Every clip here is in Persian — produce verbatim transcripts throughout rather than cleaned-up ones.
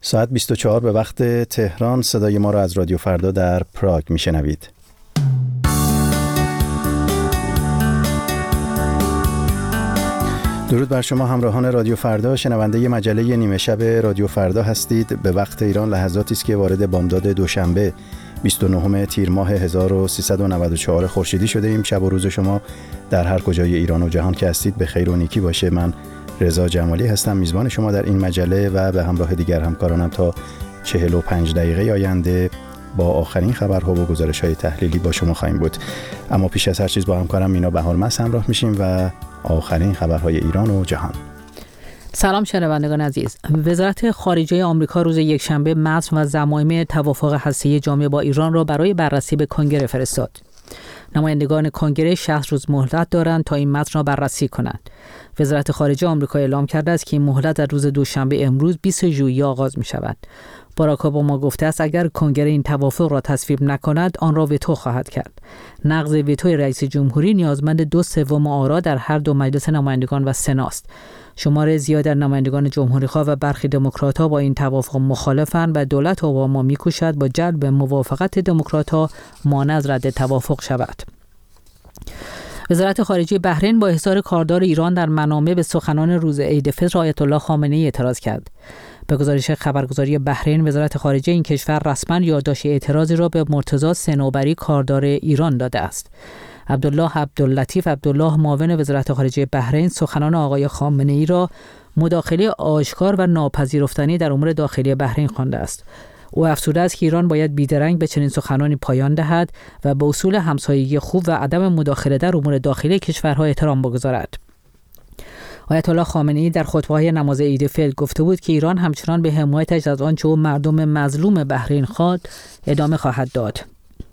ساعت بیست و چهار به وقت تهران. صدای ما را از رادیو فردا در پراگ میشنوید. درود بر شما همراهان رادیو فردا، شنونده مجله نیمه شب رادیو فردا هستید. به وقت ایران لحظاتی است که وارد بامداد دوشنبه بیست و نهم تیر ماه هزار و سیصد و نود و چهار خورشیدی شده ایم. شب و روز شما در هر کجای ایران و جهان که هستید به خیر و نیکی باشه. من رضا جمالی هستم، میزبان شما در این مجله و به همراه دیگر همکارانم تا چهل و پنج دقیقه آینده با آخرین خبرها و گزارش‌های تحلیلی با شما خواهیم بود. اما پیش از هر چیز با همکارم مینا بهارمس همراه میشیم و آخرین خبرهای ایران و جهان. سلام شنوندگان عزیز. وزارت خارجه آمریکا روز یکشنبه متن و ضمایم توافق هسته‌ای جامع با ایران را برای بررسی به کنگره فرستاد. نمایندگان کنگره شصت روز مهلت دارند تا این متن را بررسی کنند. وزارت خارجه آمریکا اعلام کرده است که این مهلت در روز دوشنبه امروز بیست ژوئیه آغاز می شود. باراک اوباما گفته است اگر کنگره این توافق را تصویب نکند آن را وتو خواهد کرد. نقض وتوی رئیس جمهوری نیازمند دو سوم آرا در هر دو مجلس نمایندگان و سنا است. شمار زیاد در نمایندگان جمهوری‌خواه و برخی دموکرات‌ها با این توافق مخالفند و دولت اوباما می‌کوشد با جلب موافقت دموکرات‌ها مانع از رد توافق شود. وزارت خارجه بحرین با احضار کاردار ایران در منامه به سخنان روز عید فطر آیت الله خامنه‌ای اعتراض کرد. به گزارش خبرگزاری بحرین، وزارت خارجه این کشور رسما یادداشت اعتراضی را به مرتضی صنوبری کاردار ایران داده است. عبدالله عبداللطیف عبدالله معاون وزارت خارجه بحرین سخنان آقای خامنه‌ای را مداخله آشکار و ناپذیرفتنی در امور داخلی بحرین خوانده است. او افزوده است که ایران باید بیدرنگ به چنین سخنانی پایان دهد و به اصول همسایگی خوب و عدم مداخله در امور داخلی کشورها احترام بگذارد. آیت الله خامنه‌ای در خطبه‌های نماز عید فطر گفته بود که ایران همچنان به حمایتش از آنچه او مردم مظلوم بحرین خواد ادامه خواهد داد.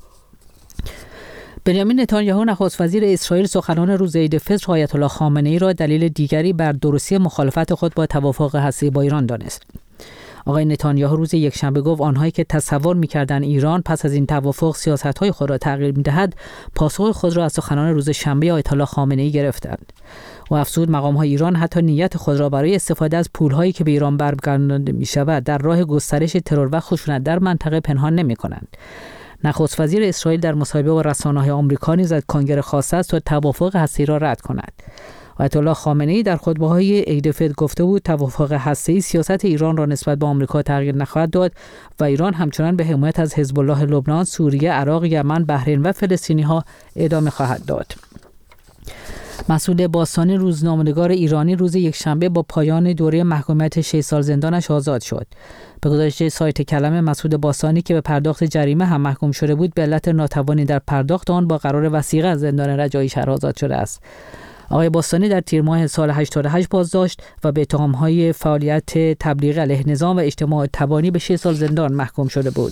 بنیامین نتانیاهو نخست وزیر اسرائیل سخنان روز عید فطر آیت الله خامنه‌ای را دلیل دیگری بر درستی مخالفت خود با توافق هسته‌ای با ایران دانست. آقای نتانیاهو روز یکشنبه گفت آنهایی که تصور می‌کردند ایران پس از این توافق سیاست‌های خود را تغییر می‌دهد، پاسخ خود را از سخنان روز شنبه آیت الله خامنه‌ای گرفتند. و افزود مقام‌های ایران حتی نیت خود را برای استفاده از پول‌هایی که به ایران برگردانده می‌شود در راه گسترش ترور و خشونت در منطقه پنهان نمی‌کنند. نخست وزیر اسرائیل در مصاحبه با رسانه‌های آمریکا نیز از کنگره خواسته است تا توافق هسته‌ای را رد کند. آیت الله خامنه‌ای در خطبه‌های عید فطر گفته بود توافق هسته‌ای سیاست ایران را نسبت به آمریکا تغییر نخواهد داد و ایران همچنان به حمایت از حزب الله لبنان، سوریه، عراق، یمن، بحرین و فلسطینی‌ها ادامه خواهد داد. مسعود باستانی روزنامه‌نگار ایرانی روز یکشنبه با پایان دوره محکومیت شش سال زندانش آزاد شد. به گزارش سایت کلمه، مسعود باستانی که به پرداخت جریمه هم محکوم شده بود به علت ناتوانی در پرداخت آن با قرار وثیقه از زندان رجایی شهر آزاد شده است. آقای باستانی در تیر ماه سال هشتاد و هشت بازداشت و به اتهام‌های فعالیت تبلیغ علیه نظام و اجتماع تبانی به شش سال زندان محکوم شده بود.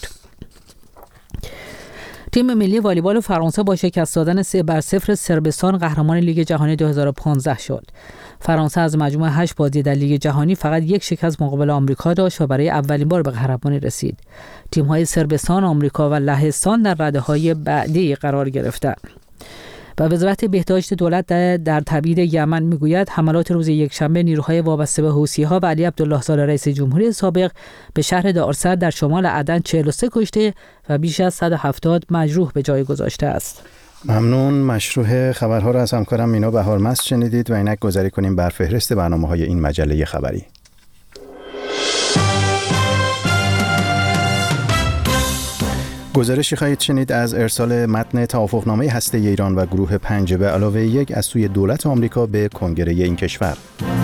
تیم ملی والیبال فرانسه با شکست دادن سه بر صفر صربستان قهرمان لیگ جهانی دو هزار و پانزده شد. فرانسه از مجموع هشت بازی در لیگ جهانی فقط یک شکست مقابل آمریکا داشت و برای اولین بار به قهرمانی رسید. تیم‌های صربستان، آمریکا و لهستان در رده‌های بعدی قرار گرفتند. و وزارت بهداشت دولت در تبعید یمن میگوید حملات روز یکشنبه نیروهای وابسته به حوثی‌ها و علی عبدالله صالح رئیس جمهوری سابق به شهر دارسد در شمال عدن چهل و سه کشته و بیش از صد و هفتاد مجروح به جای گذاشته است. ممنون. مشروع خبرها را از همکارم مینا بهارمس شنیدید و اینک گذاری کنیم بر فهرست برنامه‌های این مجله خبری. گزارشی خواهید شنید از ارسال متن توافقنامه هسته‌ای ایران و گروه پنج به علاوه یک از سوی دولت آمریکا به کنگره این کشور.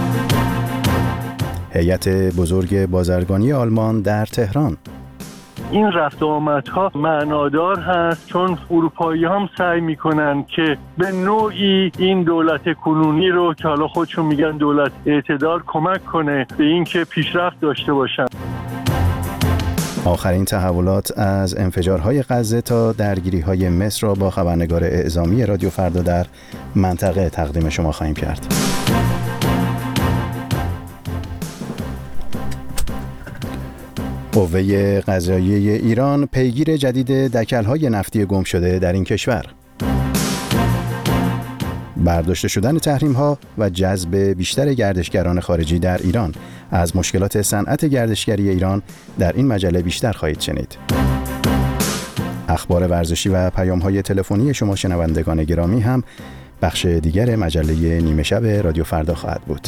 هیئت بزرگ بازرگانی آلمان در تهران. این رفت و آمدها معنادار هست چون اروپایی هم سعی میکنن که به نوعی این دولت کنونی رو که حالا خودشون میگن دولت اعتدال کمک کنه به این که پیشرفت داشته باشن. آخرین تحولات از انفجارهای غزه تا درگیری‌های مصر را با خبرنگار اعزامی رادیو فردا در منطقه تقدیم شما خواهیم کرد. قوه قضاییه ایران پیگیر جدید دکل‌های نفتی گم شده در این کشور. برداشته شدن تحریم‌ها و جذب بیشتر گردشگران خارجی در ایران. از مشکلات صنعت گردشگری ایران در این مجله بیشتر خواهید شنید. اخبار ورزشی و پیام‌های تلفنی شما شنوندگان گرامی هم بخش دیگر مجله نیمه شب رادیو فردا خواهد بود.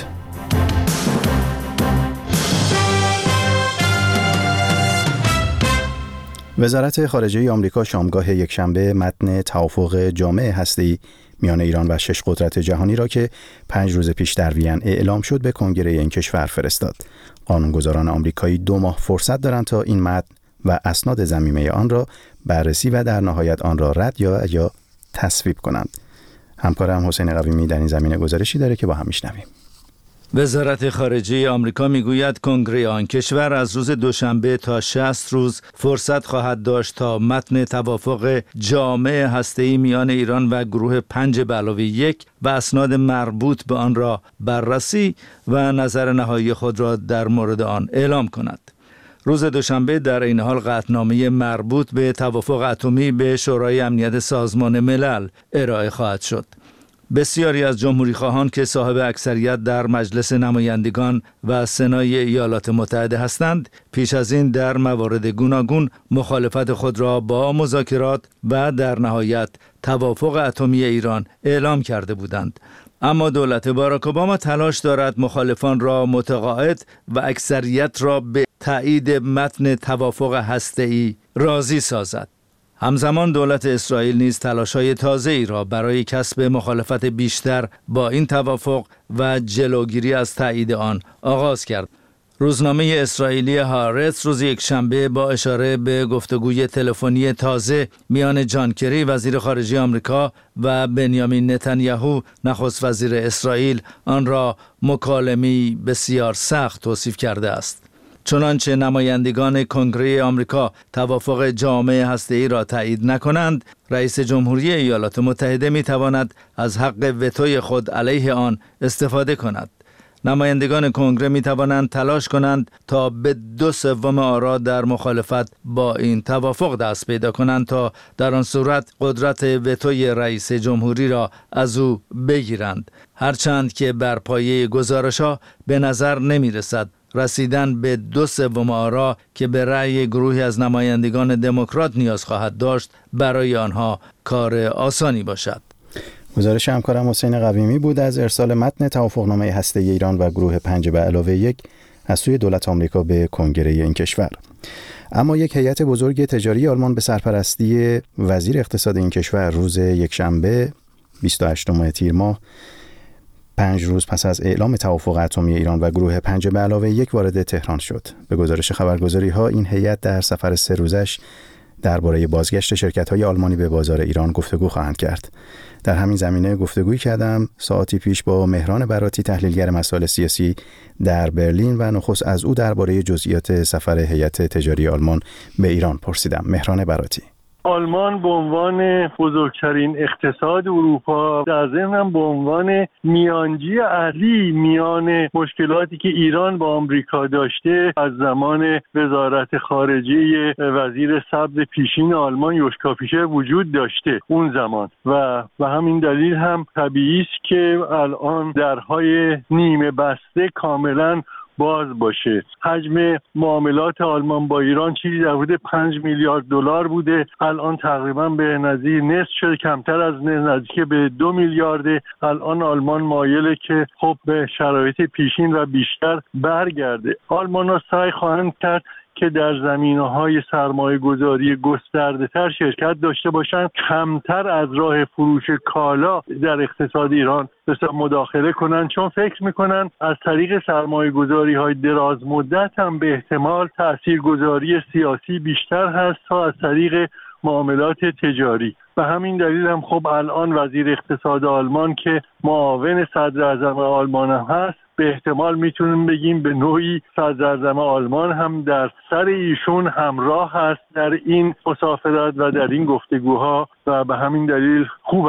وزارت خارجه آمریکا شامگاه یکشنبه متن توافق جامع هسته‌ای میان ایران و شش قدرت جهانی را که پنج روز پیش در وین اعلام شد به کنگره این کشور فرستاد. قانونگذاران آمریکایی دو ماه فرصت دارند تا این متن و اسناد ضمیمه آن را بررسی و در نهایت آن را رد یا یا تصویب کنند. همکارم حسین قویمی در این زمینه گزارشی داره که با هم میشنویم. وزارت خارجه آمریکا میگوید کنگره آن کشور از روز دوشنبه تا شصت روز فرصت خواهد داشت تا متن توافق جامع هسته‌ای میان ایران و گروه پنج به علاوه یک و اسناد مربوط به آن را بررسی و نظر نهایی خود را در مورد آن اعلام کند. روز دوشنبه در این حال قطعنامه مربوط به توافق اتمی به شورای امنیت سازمان ملل ارائه خواهد شد. بسیاری از جمهوری‌خواهان که صاحب اکثریت در مجلس نمایندگان و سنای ایالات متحده هستند، پیش از این در موارد گوناگون مخالفت خود را با مذاکرات و در نهایت توافق اتمی ایران اعلام کرده بودند. اما دولت باراک اوباما تلاش دارد مخالفان را متقاعد و اکثریت را به تایید متن توافق هسته‌ای راضی سازد. همزمان دولت اسرائیل نیز تلاش‌های تازه‌ای را برای کسب مخالفت بیشتر با این توافق و جلوگیری از تایید آن آغاز کرد. روزنامه اسرائیلی هارتز روز یکشنبه با اشاره به گفتگوی تلفنی تازه میان جان کری وزیر خارجه آمریکا و بنیامین نتانیاهو نخست وزیر اسرائیل آن را مکالمه‌ای بسیار سخت توصیف کرده است. چنانچه نمایندگان کنگره آمریکا توافق جامع هسته‌ای را تایید نکنند، رئیس جمهوری ایالات متحده می‌تواند از حق وتوی خود علیه آن استفاده کند. نمایندگان کنگره می‌توانند تلاش کنند تا به دو سوم آرا در مخالفت با این توافق دست پیدا کنند تا در آن صورت قدرت وتوی رئیس جمهوری را از او بگیرند. هرچند که بر پایه گزارش‌ها به نظر نمی‌رسد رسیدن به دو سوم آرا که به رأی گروهی از نمایندگان دموکرات نیاز خواهد داشت برای آنها کار آسانی باشد. گزارش همکارم حسین قویمی بود از ارسال متن توافقنامه هسته‌ای ایران و گروه پنج به علاوه یک از سوی دولت آمریکا به کنگره این کشور. اما یک هیئت بزرگ تجاری آلمان به سرپرستی وزیر اقتصاد این کشور روز یکشنبه بیست و هشتم تیر ماه پنج روز پس از اعلام توافق اتمی ایران و گروه پنج به علاوه یک وارد تهران شد. به گزارش خبرگزاری‌ها این هیئت در سفر سه روزش درباره بازگشت شرکت‌های آلمانی به بازار ایران گفتگو خواهند کرد. در همین زمینه گفتگویی کردم ساعتی پیش با مهران براتی تحلیلگر مسائل سیاسی در برلین و نخست از او درباره جزئیات سفر هیئت تجاری آلمان به ایران پرسیدم. مهران براتی: آلمان به عنوان بزرگترین اقتصاد اروپا، در ضمن به عنوان میانجی اصلی میان مشکلاتی که ایران با آمریکا داشته، از زمان وزارت خارجه وزیر سبز پیشین آلمان یوشکا فیشر وجود داشته اون زمان و و همین دلیل هم طبیعی است که الان درهای نیمه بسته کاملا باز باشه. حجم معاملات آلمان با ایران چیزی در حدود پنج میلیارد دلار بوده، الان تقریبا به نظیر نصف شده، کمتر از نزدیک به دو میلیارد. الان آلمان مایله که خب به شرایط پیشین و بیشتر برگرده. آلمان‌ها سعی خواهند کرد که در زمینه‌های سرمایه‌گذاری گسترده‌تر شرکت داشته باشند، کمتر از راه فروش کالا در اقتصاد ایران بسیار مداخله کنند، چون فکر می‌کنند از طریق سرمایه‌گذاری‌های دراز مدت هم به احتمال تاثیرگذاری سیاسی بیشتر هست تا از طریق معاملات تجاری. به همین دلیل هم خب الان وزیر اقتصاد آلمان که معاون صدر اعظم آلمان هم هست، به احتمال میتونیم بگیم به نوعی صدر اعظم آلمان هم در سر ایشون همراه هست در این مسافرت و در این گفتگوها و به همین دلیل خوب است.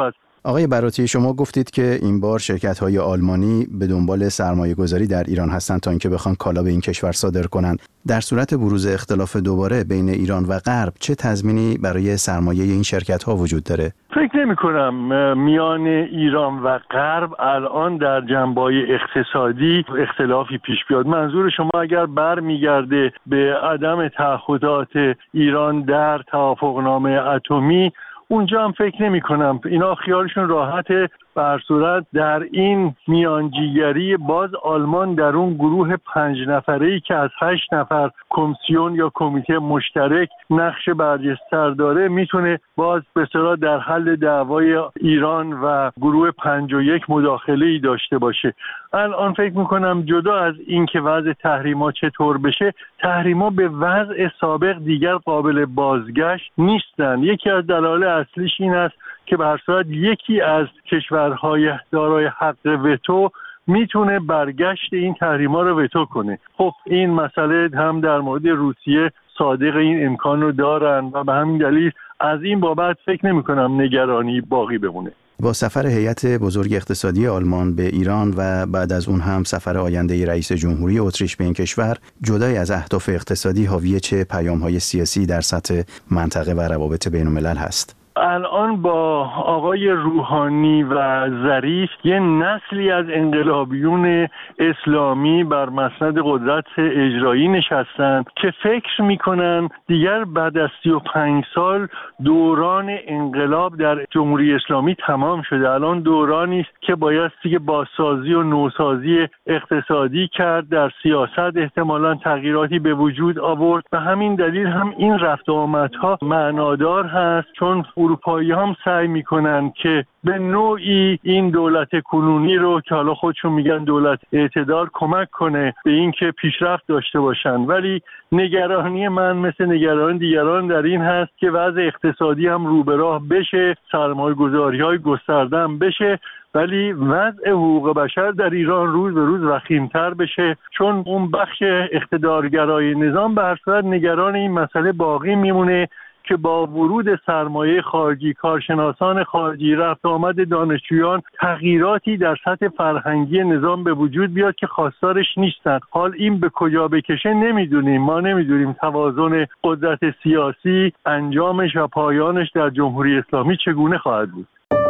آقای براتی، شما گفتید که این بار شرکت‌های آلمانی به دنبال سرمایه‌گذاری در ایران هستند تا اینکه بخوان کالا به این کشور صادر کنند. در صورت بروز اختلاف دوباره بین ایران و غرب چه تضمینی برای سرمایه این شرکت‌ها وجود داره؟ فکر نمی‌کنم میان ایران و غرب الان در جنبه‌های اقتصادی اختلافی پیش بیاد. منظور شما اگر برمیگرده به عدم تعهدات ایران در توافقنامه اتمی، اونجا هم فکر نمی کنم اینا خیالشون راحته. به هر صورت در این میانجیگری باز آلمان در اون گروه پنج نفره‌ای که از هشت نفر کمیسیون یا کمیته مشترک نقش برجسته‌تر داره میتونه باز به اصطلاح در حل دعوای ایران و گروه پنج و یک مداخله‌ای داشته باشه. الان فکر میکنم جدا از این که وضع تحریما چطور بشه، تحریما به وضع سابق دیگر قابل بازگشت نیستن. یکی از دلایل اصلیش این است که به هر صورت یکی از کشورهای دارای حق وتو میتونه برگشت این تحریما رو وتو کنه. خب این مسئله هم در مورد روسیه صادق این امکان رو دارن و به همین دلیل از این بابت فکر نمی کنم نگرانی باقی بمونه. با سفر هیئت بزرگ اقتصادی آلمان به ایران و بعد از اون هم سفر آینده رئیس جمهوری اتریش به این کشور، جدای از اهداف اقتصادی حاوی چه پیام‌های سیاسی در سطح منطقه و روابط بین‌الملل هست؟ الان با آقای روحانی و ظریف یه نسلی از انقلابیون اسلامی بر مسند قدرت اجرایی نشستن که فکر میکنن دیگر بعد از سی و پنج سال دوران انقلاب در جمهوری اسلامی تمام شده. الان دورانی است که بایستی که بازسازی و نوسازی اقتصادی کرد، در سیاست احتمالاً تغییراتی به وجود آورد و همین دلیل هم این رفت و آمدها معنادار هست، چون اروپایی هم سعی میکنن که به نوعی این دولت کنونی رو که حالا خودشون میگن دولت اعتدال کمک کنه به این که پیشرفت داشته باشن. ولی نگرانی من مثل نگرانی دیگران در این هست که وضع اقتصادی هم رو به راه بشه، سرمایه‌گذاری‌های گسترده هم بشه، ولی وضع حقوق بشر در ایران روز به روز وخیم‌تر بشه، چون اون بخش اقتدارگرای نظام به هر صورت نگران این مسئله باقی میمونه که با ورود سرمایه خارجی، کارشناسان خارجی، رفت آمد دانشجویان، تغییراتی در سطح فرهنگی نظام به وجود بیاد که خواستارش نیستن. حال این به کجا بکشه نمیدونیم. ما نمیدونیم توازن قدرت سیاسی، انجامش و پایانش در جمهوری اسلامی چگونه خواهد بود.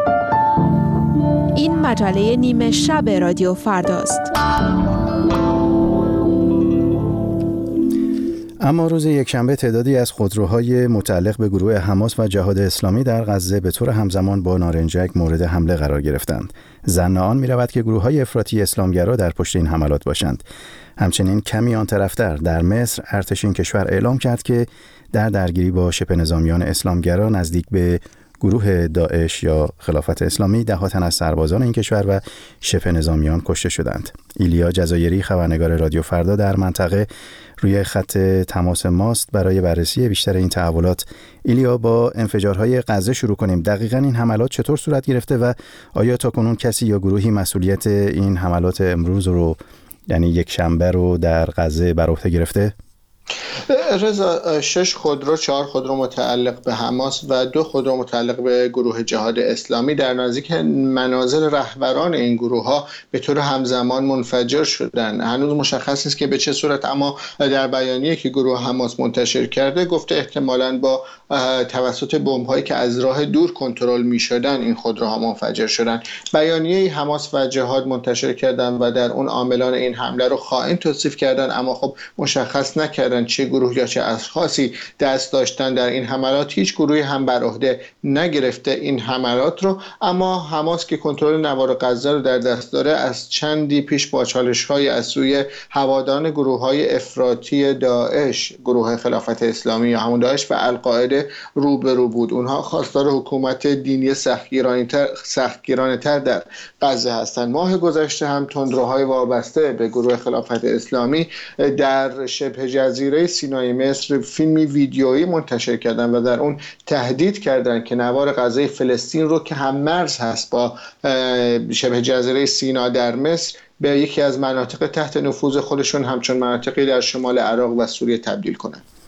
این مجله نیمه شب رادیو فرداست. اما روز یکشنبه تعدادی از خودروهای متعلق به گروه حماس و جهاد اسلامی در غزه به طور همزمان با نارنجک مورد حمله قرار گرفتند. ظن آن می‌رود که گروه‌های افراطی اسلامگرا در پشت این حملات باشند. همچنین کمی آن طرفتر در مصر ارتش این کشور اعلام کرد که در درگیری با شبه نظامیان اسلامگرا نزدیک به گروه داعش یا خلافت اسلامی ده تن از سربازان این کشور و شبه نظامیان کشته شدند. ایلیا جزایری خبرنگار رادیو فردا در منطقه روی خط تماس ماست برای بررسی بیشتر این تحولات. ایلیا، با انفجارهای غزه شروع کنیم. دقیقاً این حملات چطور صورت گرفته و آیا تاکنون کسی یا گروهی مسئولیت این حملات امروز رو، یعنی یک شنبه رو در غزه بر عهده گرفته؟ رضا، شش خودرو، چهار خودرو متعلق به حماس و دو خودرو متعلق به گروه جهاد اسلامی در نزدیک منازل رهبران این گروه ها به طور همزمان منفجر شدند. هنوز مشخص نیست که به چه صورت، اما در بیانیه که گروه حماس منتشر کرده گفته احتمالاً با توسط بمب‌هایی که از راه دور کنترل می‌شدن این خودروها منفجر شدند. بیانیه حماس و جهاد منتشر کردن و در اون عاملان این حمله رو خائن توصیف کردن، اما خب مشخص نکردن چه گروه یا چه اشخاصی دست داشتن در این حملات. هیچ گروهی هم بر عهده نگرفته این حملات رو، اما حماس که کنترل نوار غزه رو در دست داره از چندی پیش با چالش‌های از سوی هواداران گروه‌های افراطی داعش، گروه خلافت اسلامی یا همون داعش و القاعده روبرو بود. اونها خواستار حکومت دینی سختگیرانه‌تر سختگیرانه‌تر در غزه هستند. ماه گذشته هم تندروهای وابسته به گروه خلافت اسلامی در شبه جزیره سینای مصر فیلمی ویدیویی منتشر کردن و در اون تهدید کردند که نوار غزه فلسطین رو که هم مرز هست با شبه جزیره سینا در مصر به یکی از مناطق تحت نفوذ خودشون همچون مناطقی در شمال عراق و سوریه تبدیل کنند.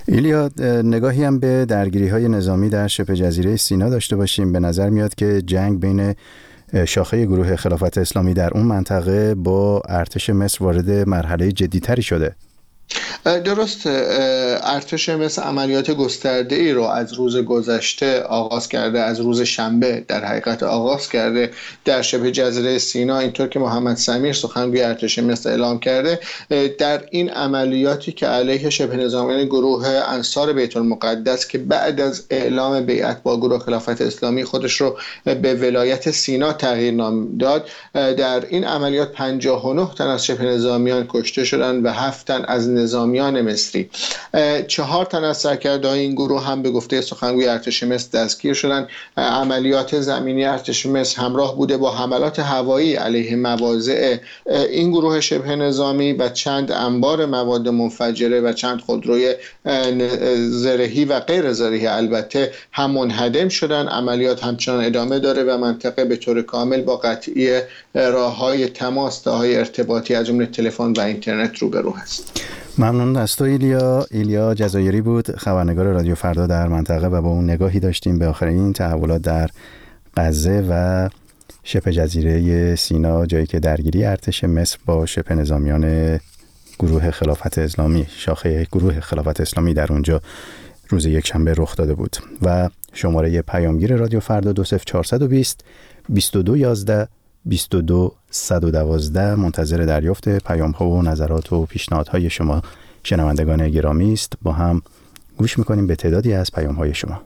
ایلیا، نگاهی هم به درگیری‌های نظامی در شبه جزیره سینا داشته باشیم. به نظر میاد که جنگ بین شاخه گروه خلافت اسلامی در اون منطقه با ارتش مصر وارد مرحله جدی‌تری شده. درست، ارتش مصر عملیات گسترده ای رو از روز گذشته آغاز کرده، از روز شنبه در حقیقت آغاز کرده در شبه جزیره سینا. اینطور که محمد سمیر سخنگوی ارتش مصر اعلام کرده، در این عملیاتی که علیه شبه نظامیان گروه انصار بیت المقدس که بعد از اعلام بیعت با گروه خلافت اسلامی خودش رو به ولایت سینا تغییر نام داد، در این عملیات پنجاه و نه تن از شبه نظامیان کشته شدند و هفت تن از نظامیان مصری. چهار تن از سرکرده‌های این گروه هم به گفته سخنگوی ارتش مصر دستگیر شدند. عملیات زمینی ارتش مصر همراه بوده با حملات هوایی علیه مواضع این گروه شبه نظامی و چند انبار مواد منفجره و چند خودروی زرهی و غیر زرهی البته هم منهدم شدن. عملیات همچنان ادامه داره و منطقه به طور کامل با قطعی راه‌های تماس، راه‌های ارتباطی از جمله تلفن و اینترنت روبرو است. ممنون از تو ایلیا. ایلیا جزایری بود، خبرنگار رادیو فردا در منطقه، و با اون نگاهی داشتیم به آخرین تحولات در غزه و شبه جزیره سینا، جایی که درگیری ارتش مصر با شبه نظامیان گروه خلافت اسلامی، شاخه گروه خلافت اسلامی در اونجا روز یک شنبه رخ داده بود. و شماره پیامگیر رادیو فردا دو صفر چهار دو صفر بیست و دو یازده بیست و دو صد و دوازده منتظر دریافت پیام ها و نظرات و پیشنهادهای شما شنوندگان گرامی است. با هم گوش میکنیم به تعدادی از پیام های شما.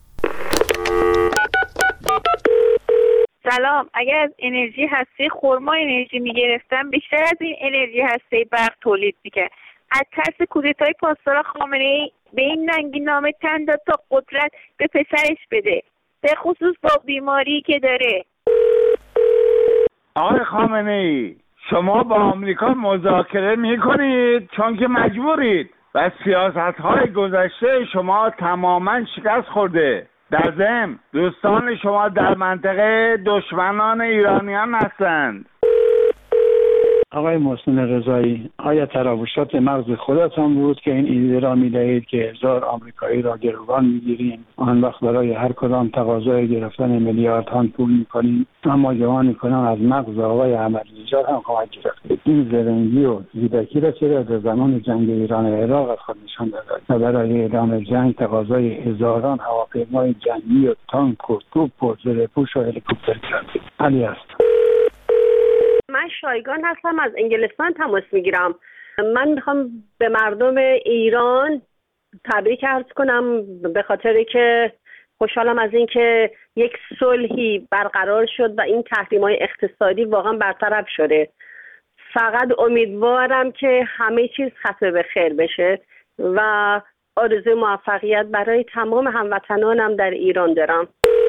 سلام، اگر از انرژی هسته خرما انرژی میگرفتم بیشتر از این انرژی هسته برق تولید میکرد. از ترس کودتای پاسداران خامنه‌ای به این ننگی نامه تن داد تا قدرت به پسرش بده، به خصوص با بیماری که داره. آقای خامنه‌ای، شما با آمریکا مذاکره میکنید چون که مجبورید و سیاست‌های گذشته شما تماماً شکست خورده. در ضمن دوستان شما در منطقه دشمنان ایرانیان هستند. آقای محسن رضایی، آیا تراوشات مغز خودتان بود که این ایده را می‌دهید که هزار آمریکایی را گروگان می‌گیریم، آن وقت برای هر کدام تقاضای گرفتن میلیاردها پول می‌کنیم، اما جوانی کنان از مغز آقای احمدی نژاد هم کمک گرفتید؟ این زرنگی و زیبکی را چرا در زمان جنگ ایران و عراق از خود نشان دادید و برای ادامه جنگ تقاضای هزاران هواپیمای جنگی و تانک و توپ و زره‌پوش و هلیکوپتر کردید؟ علی است. من شایگان هستم، از انگلستان تماس میگیرم. من میخوام به مردم ایران تبریک عرض کنم به خاطر که خوشحالم از این که یک صلحی برقرار شد و این تحریم‌های اقتصادی واقعا برطرف شده. فقط امیدوارم که همه چیز ختم به خیر بشه و آرزوی موفقیت برای تمام هموطنانم در ایران دارم.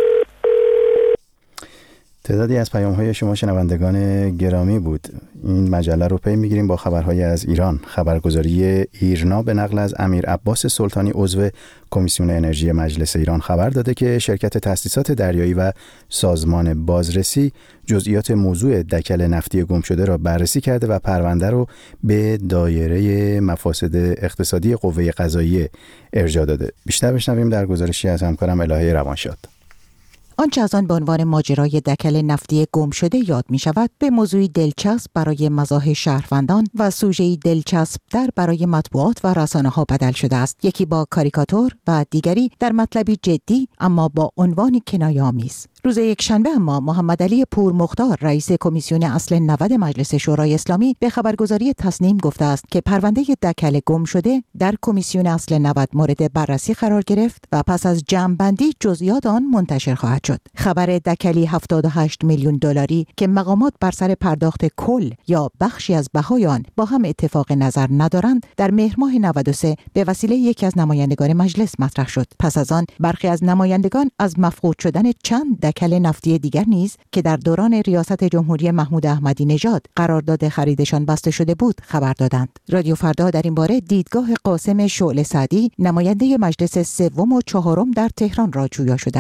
تعدادی از پیام‌های شما شنوندگان گرامی بود. این مجله رو پی می‌گیریم با خبرهای از ایران. خبرگزاری ایرنا به نقل از امیر عباس سلطانی عضو کمیسیون انرژی مجلس ایران خبر داده که شرکت تأسیسات دریایی و سازمان بازرسی جزئیات موضوع دکل نفتی گم شده را بررسی کرده و پرونده رو به دایره مفاسد اقتصادی قوه قضاییه ارجاع داده. بیشتر بشنویم در گزارشی از همکارم الهه روانشاد. آنچه از آن به عنوان ماجرای دکل نفتی گم شده یاد می شود به موضوعی دلچسب برای مزاح شهروندان و سوژه‌ای دلچسب در برای مطبوعات و رسانه ها بدل شده است، یکی با کاریکاتور و دیگری در مطلبی جدی اما با عنوانی کنایه‌آمیز. روز یکشنبه اما محمد علی پور مختار رئیس کمیسیون اصل نود مجلس شورای اسلامی به خبرگزاری تسنیم گفته است که پرونده دکل گم شده در کمیسیون اصل نود مورد بررسی قرار گرفت و پس از جمع‌بندی جزئیات آن منتشر خواهد شد. خبر دکلی هفتاد و هشت میلیون دلاری که مقامات بر سر پرداخت کل یا بخشی از بهای آن با هم اتفاق نظر ندارند در مهر ماه نود و سه به وسیله یکی از نمایندگان مجلس مطرح شد. پس از آن برخی از نمایندگان از مفقود شدن چند دکل نفتی دیگر نیز که در دوران ریاست جمهوری محمود احمدی نژاد قرارداد خریدشان بسته شده بود خبر دادند. رادیو فردا در این باره دیدگاه قاسم شعله سعدی نماینده مجلس سوم و چهارم در تهران را جویا شده است.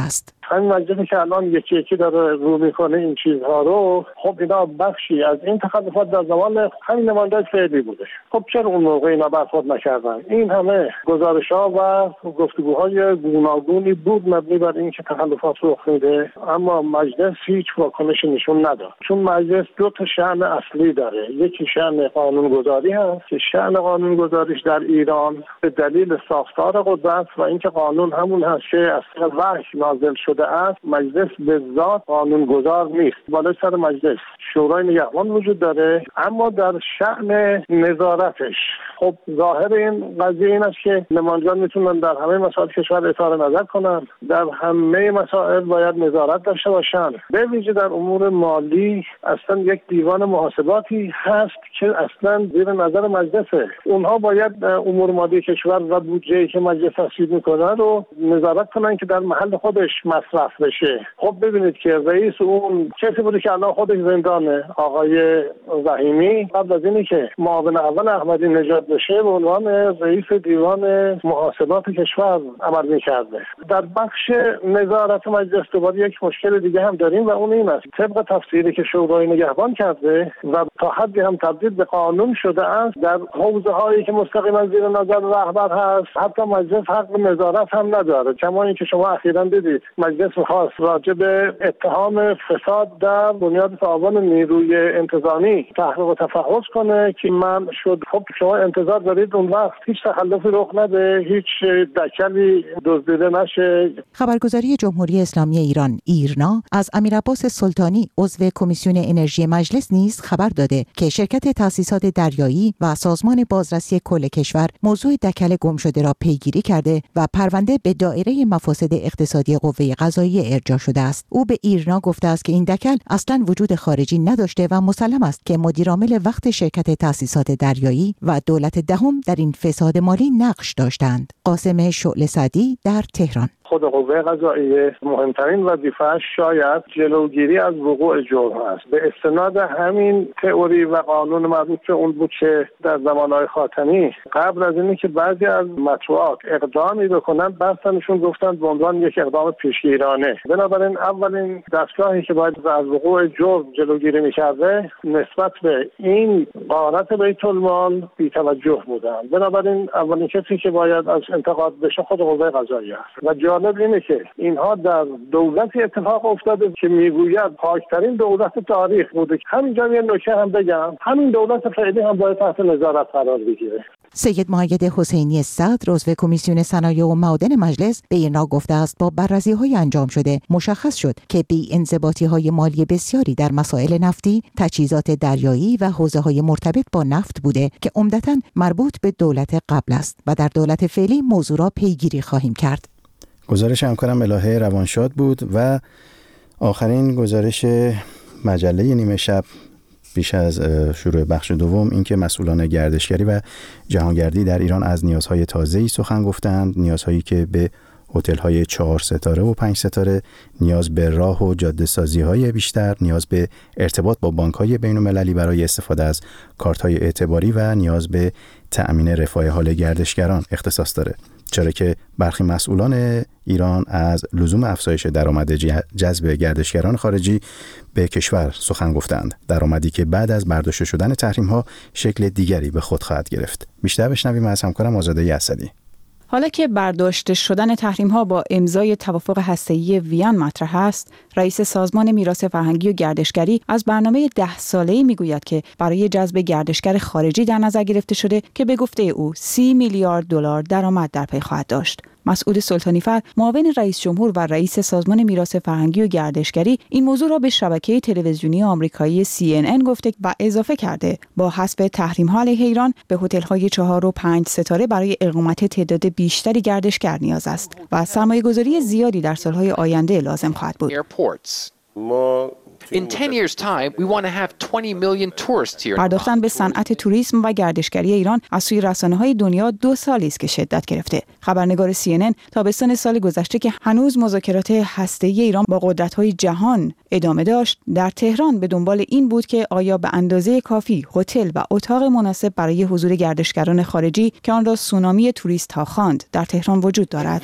همین مجلسی که الان یکی یکی داره رو میکنه این چیزها رو، خب اینا بخشی از این تخلفات در زمان همین نماینده فعلی بوده. خب چرا اون موقع اینا برخورد نکردن؟ این همه گزارش‌ها و گفتگوهای گوناگونی بود مبنی بر اینکه تخلفات رخ میده، اما مجلس هیچ واکنشی نشون نداد. چون مجلس دو تا شأن اصلی داره، یکی شأن قانونگذاری هست که شأن قانونگذاریش در ایران به دلیل ساختار قدرت و اینکه قانون همون هست که از وحی نازل شده است، مجلس به ذات قانونگذار نیست. بالای سر مجلس شورای نگهبان وجود داره، اما در شأن نظارتش خب ظاهر این قضیه این است که نمایندگان میتونن در همه مسائل کشور اظهار نظر کنن، در همه مسائل باید نظارت داشته باشن. به ویژه در امور مالی اصلا یک دیوان محاسباتی هست که اصلا زیر نظر مجلسه. اونها باید امور مالی کشور و بودجه‌ای که مجلس تصویب میکنه رو نظارت کنن که در محل خودش مصرف بشه. خب ببینید که رئیس اون کسی بوده که الان خودش زندانه، آقای رحیمی، قبل از اینی که معاون اول احمدی نژاد بشه به عنوان رئیس دیوان محاسبات کشور عمل میکرده. در بخش نظارت مجلس دوباره یک مشکل دیگه هم داریم و اون این است طبق تفسیری که شورای نگهبان کرده و تا حدی هم تبدیل به قانون شده است، در حوزه هایی که مستقیما زیر نظر رهبر هست حتی مجلس حق نظارت هم نداره. کما اینکه شما اخیراً دیدید مجلس می‌خواست راجع به اتهام فساد در بنیاد تعاون نیروی انتظامی تحقیق و تفحص کنه که من شد. خب شما انتظار دارید اون وقت هیچ تخلفی رخ نده، هیچ دکلی دزدیده نشه. خبرگزاری جمهوری اسلامی ایران ایرنا از امیرعباس سلطانی عضو کمیسیون انرژی مجلس نیز خبر داده که شرکت تأسیسات دریایی و سازمان بازرسی کل کشور موضوع دکل گم شده را پیگیری کرده و پرونده به دایره مفاسد اقتصادی قوه قضاییه ارجاع شده است. او به ایرنا گفته است که این دکل اصلاً وجود خارجی نداشته و مسلم است که مدیرعامل وقت شرکت تأسیسات دریایی و دولت دهم در این فساد مالی نقش داشتند. قاسم شعله سعدی در تهران. خود قوه قضاییه مهمترین وظیفه‌اش شاید جلوگیری از وقوع جرم است. به استناد همین تئوری و قانون مربوط به اون بود که در زمانهای خاتمی قبل از اینی که بعضی از مطبوعات اقدامی بکنن بحثنشون گفتن به عنوان یک اقدام پیشگیرانه. بنابراین اولین دستگاهی که باید از وقوع جرم جلوگیری می‌کرده نسبت به این غارت بیت المال بی‌توجه بودن. بنابراین اولین کسی که باید از انتقاد بشه خود قوه قضاییه است. و جالب اینه که اینها در دولتی اتفاق افتاده که میگوید پاکترین دولت تاریخ بوده. همینجا یه نکته هم بگم، همین دولت فعلی هم باید تحت نظارت قرار بگیره. سید مؤید حسینی صدر عضو کمیسیون صنایع و معادن مجلس به ایرنا گفته است با بررسی‌های انجام شده مشخص شد که بی‌انضباطی‌های مالی بسیاری در مسائل نفتی، تجهیزات دریایی و حوزه‌های مرتبط با نفت بوده که عمدتاً مربوط به دولت قبل است و در دولت فعلی موضوع را پیگیری خواهیم کرد. گزارش همکارم الهه روانشاد بود و آخرین گزارش مجله نیمه شب پیش از شروع بخش دوم این که مسئولان گردشگری و جهانگردی در ایران از نیازهای تازه‌ای سخن گفتند، نیازهایی که به هتل‌های چهار ستاره و پنج ستاره، نیاز به راه و جاده سازی‌های بیشتر، نیاز به ارتباط با بانک‌های بین‌المللی برای استفاده از کارت‌های اعتباری و نیاز به تأمین رفاه حال گردشگران اختصاص داره. چرا که برخی مسئولان ایران از لزوم افزایش درآمد جذب گردشگران خارجی به کشور سخن گفتند، درآمدی که بعد از برداشته شدن تحریم‌ها شکل دیگری به خود خواهد گرفت. بیشتر بشنویم از همکارم آزاده اسدی. حالا که برداشته شدن تحریم‌ها با امضای توافق هسته‌ای وین مطرح است، رئیس سازمان میراث فرهنگی و گردشگری از برنامه ده ساله‌ای میگوید که برای جذب گردشگر خارجی در نظر گرفته شده که به گفته او سی میلیارد دلار درآمد در پی خواهد داشت. مسعود سلطانی‌فر، معاون رئیس جمهور و رئیس سازمان میراث فرهنگی و گردشگری، این موضوع را به شبکه تلویزیونی آمریکایی سی ان ان گفته و اضافه کرده با حذف تحریم‌ها علیه ایران به هتل‌های چهار و پنج ستاره برای اقامت تعداد بیشتری گردشگر نیاز است و سرمایه‌گذاری زیادی در سال‌های آینده لازم خواهد بود. ما In ten years time, we want to have twenty million tourists here. پرداختن به صنعت توریسم و گردشگری ایران از سوی رسانه‌های دنیا دو سالی است که شدت گرفته. خبرنگار سی ان ان تابستان سال گذشته که هنوز مذاکرات هسته‌ای ایران با قدرت‌های جهان ادامه داشت، در تهران به دنبال این بود که آیا به اندازه کافی هتل و اتاق مناسب برای حضور گردشگران خارجی که آن را سونامی توریست ها خواند در تهران وجود دارد.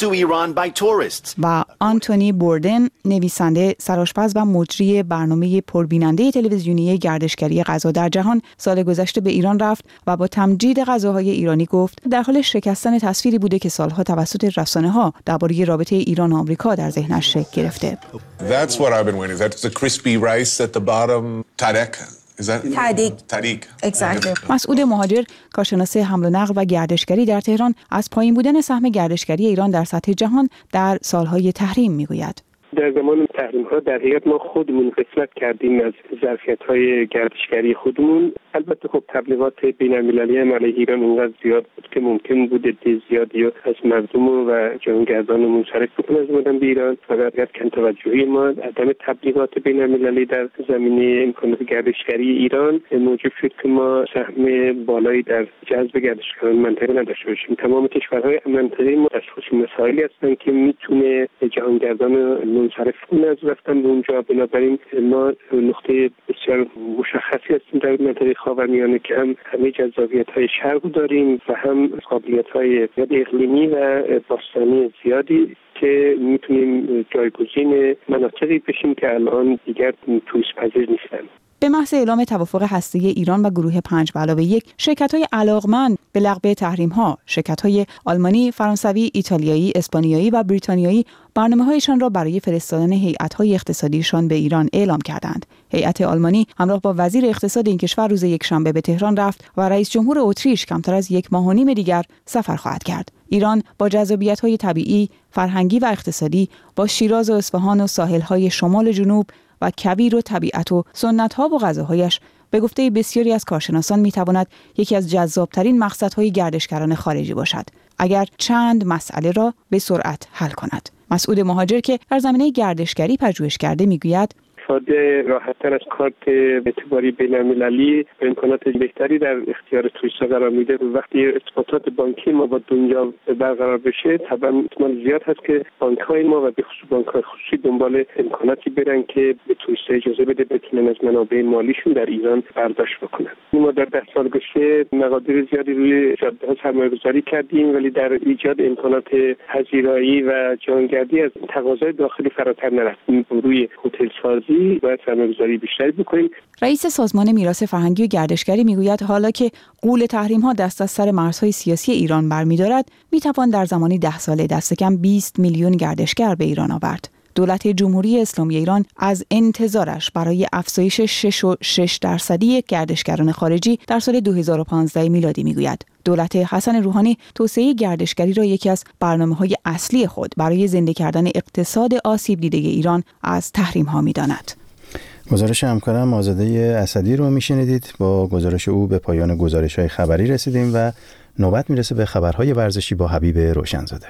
و آنتونی بوردن، نویسنده، سرآشپز و مجری برنامه پربیننده تلویزیونی گردشگری غذا در جهان، سال گذشته به ایران رفت و با تمجید غذاهای ایرانی گفت در حال شکستن تصویری بوده که سالها توسط رسانه‌ها درباره رابطه ایران و آمریکا در ذهنش شکل گرفته. That's what I've been waiting. That's the crispy rice at the bottom. Tadek. Is that Tadiq. Tadiq. Exactly. مسعود مهاجر، کارشناس حمل و نقل و گردشگری در تهران، از پایین بودن سهم گردشگری ایران در سطح جهان در سالهای تحریم میگوید. در زمان تحریم ها در حقیقت ما خودمون قسمت کردیم از ظرفیت های گردشگری خودمون. البته خب تبلیغات بین المللی هم علیه ایران اونقدر زیاد بود که ممکن بود عده زیادی از مردم و جهانگردان منصرف بکنه از اومدن به ایران و در حقیقت کم توجهی ما عدم تبلیغات بین المللی در زمینه امکانات گردشگری ایران موجب شد که ما سهم بالایی در جذب گردشگران منطقه نداشته باشیم. تمام کشورهای منطقه ما از خصوص مسائلی هستن که میتونه جهانگردان منصرف کنه از رفتن به اونجا. بنابراین ما نقطه بسیار مشخصی هستیم در منطقه خاورمیانه که هم همه جذابیت‌های شرق داریم و هم قابلیت‌های اقلیمی و باستانی زیادی که میتونیم جایگزین مناطقی بشیم که الان دیگر توریست پذیر نیستن. به محض اعلام توافق هسته‌ای ایران و گروه پنج به علاوه یک، شرکت‌های علاقمند به لغو تحریم‌ها، شرکت‌های آلمانی، فرانسوی، ایتالیایی، اسپانیایی و بریتانیایی برنامه‌هایشان را برای فرستادن هیئت‌های اقتصادیشان به ایران اعلام کردند. هیئت آلمانی همراه با وزیر اقتصاد این کشور روز یکشنبه به تهران رفت و رئیس جمهور اتریش کمتر از یک ماه و نیم دیگر سفر خواهد کرد. ایران با جذابیت‌های طبیعی، فرهنگی و اقتصادی، با شیراز و اصفهان و ساحل‌های شمال جنوب و کویر و طبیعت و سنت‌ها و غذاهایش به گفته بسیاری از کارشناسان می‌تواند یکی از جذاب‌ترین مقصدهای گردشگران خارجی باشد اگر چند مسئله را به سرعت حل کند. مسعود مهاجر که در زمینه گردشگری پژوهش کرده می‌گوید استفاده راحت‌تر از کارت اعتباری بین‌المللی امکانات بهتری در اختیار توریست‌ها قرار میده. وقتی ارتباطات بانکی ما با دنیا برقرار بشه طبعا احتمال زیاد هست که بانک‌های ما و به خصوص بانک‌های خصوصی دنبال امکاناتی برن که به توریست‌ها اجازه بده بتونن از منابع مالیشون در ایران برداشت بکنن. ما در ده سال گذشته مقادیر زیادی روی جاده‌ها سرمایه‌گذاری کردیم ولی در ایجاد امکانات پذیرایی و جهانگردی از تقاضای داخلی فراتر نرفتیم. روی هتل سازی باید سرمایه‌گذاری بیشتری بکنیم. رئیس سازمان میراث فرهنگی و گردشگری میگوید حالا که غول تحریم‌ها دست از سر مرزهای سیاسی ایران برمی‌دارد، میتوان در زمانی ده ساله دست کم بیست میلیون گردشگر به ایران آورد. دولت جمهوری اسلامی ایران از انتظارش برای افزایش شش و شش درصدی گردشگران خارجی در سال دو هزار و پانزده میلادی میگوید. دولت حسن روحانی توسعه گردشگری را یکی از برنامه‌های اصلی خود برای زنده کردن اقتصاد آسیب دیده ایران از تحریم‌ها می‌داند. گزارش همکارم آزاده اسدی رو میشنیدید. با گزارش او به پایان گزارش‌های خبری رسیدیم و نوبت میرسه به خبرهای ورزشی با حبیب روشنزاده.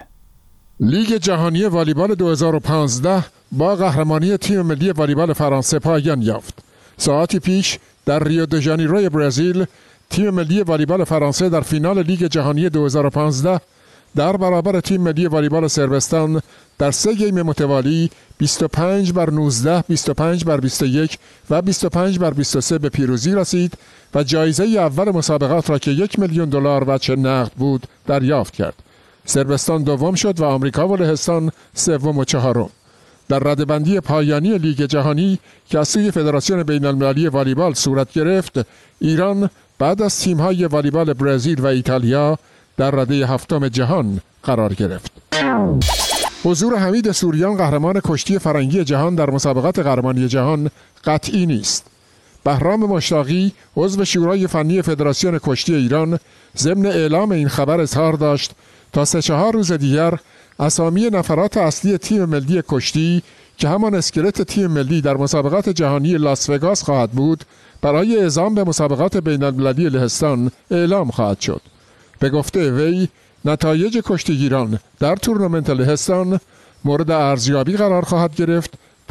لیگ جهانی والیبال دو هزار و پانزده با قهرمانی تیم ملی والیبال فرانسه پایان یافت. ساعتی پیش در ریو د ژانیرو برزیل تیم ملی والیبال فرانسه در فینال لیگ جهانی دو هزار و پانزده در برابر تیم ملی والیبال صربستان در سه گیم متوالی بیست و پنج بر نوزده، بیست و پنج بر بیست و یک و بیست و پنج بر بیست و سه به پیروزی رسید و جایزه اول مسابقات را که یک میلیون دلار وجه نقد بود دریافت کرد. صربستان دوم شد و آمریکا و لهستان سوم و چهارم. در رده‌بندی پایانی لیگ جهانی که از سوی فدراسیون بین‌المللی والیبال صورت گرفت، ایران بعد از تیم‌های والیبال برزیل و ایتالیا در رده هفتم جهان قرار گرفت. حضور حمید سوریان قهرمان کشتی فرنگی جهان در مسابقات قهرمانی جهان قطعی نیست. بهرام مشتاقی عضو شورای فنی فدراسیون کشتی ایران ضمن اعلام این خبر اظهار داشت تا سه چهار روز دیگر اسامی نفرات اصلی تیم ملی کشتی که همان اسکلت تیم ملی در مسابقات جهانی لاس وگاس خواهد بود برای اعزام به مسابقات بین‌المللی لهستان اعلام خواهد شد. به گفته وی نتایج کشتیگیران در تورنمنت لهستان مورد ارزیابی قرار خواهد گرفت